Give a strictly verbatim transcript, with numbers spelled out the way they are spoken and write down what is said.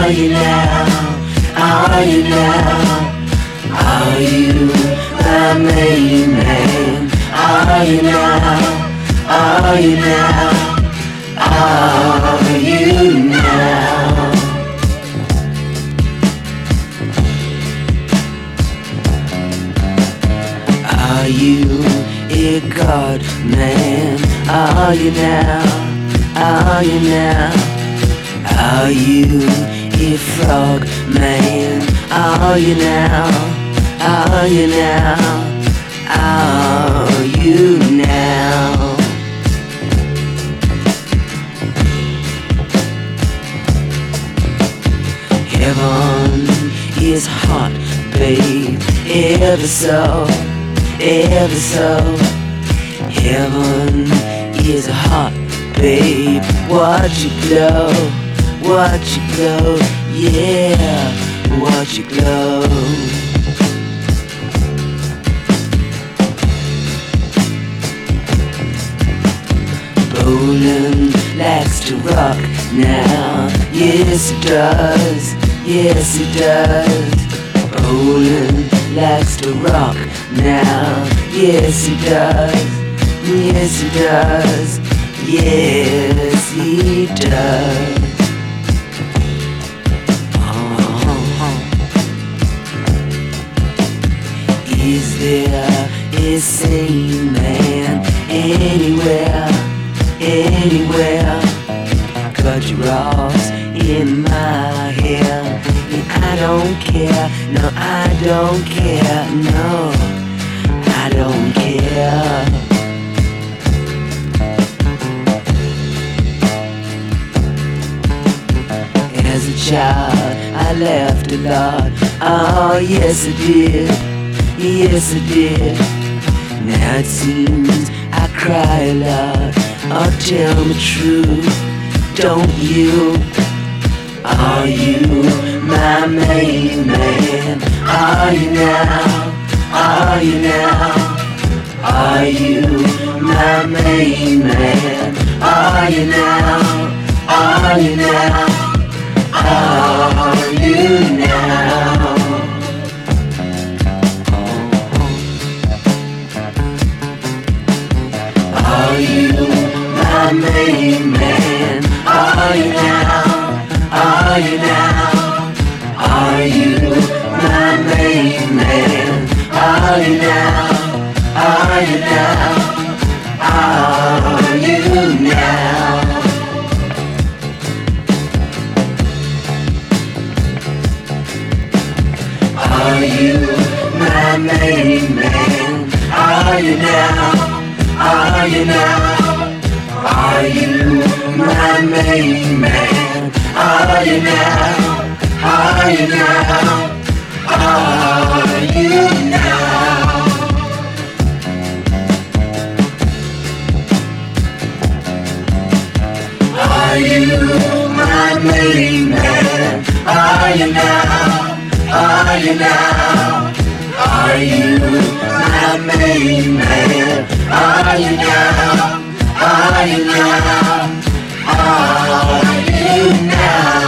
Are you now? Are you now? Are you my main man? Are you now? Are you now? Are you now? Are you a god man? Are you now? Are you now? Are you a frog man? Are you now? Are you now? Are you now? Heaven is hot, babe, ever so, ever so. Heaven is hot, babe, watch it glow, watch it glow, yeah, watch it glow. Roland likes to rock now, yes it does, yes it does. Roland likes to rock now, yes he does, yes he does, yes he does. Uh-huh. Is there a sane man anywhere? Anywhere? Cut your rocks in my hair, and I don't care, no I don't care, no I don't care. As a child I laughed a lot, oh yes I did, yes I did. Now it seems I cry a lot. Oh, tell me true, don't you? Are you my main man? Are you now? Are you now? Are you my main man? Are you now? Are you now? Are you now? Are you my main man? Are you now? Are you now? Are you my main man? Are you now? Are you now? Are you now? Are you my main man? Are you now? Are you now? Are you my main man? Are you now? Are you now? Are you now? Are you my main man? Are you now? Are you now? Are you my main man? Are you now? Are you now? Are you now?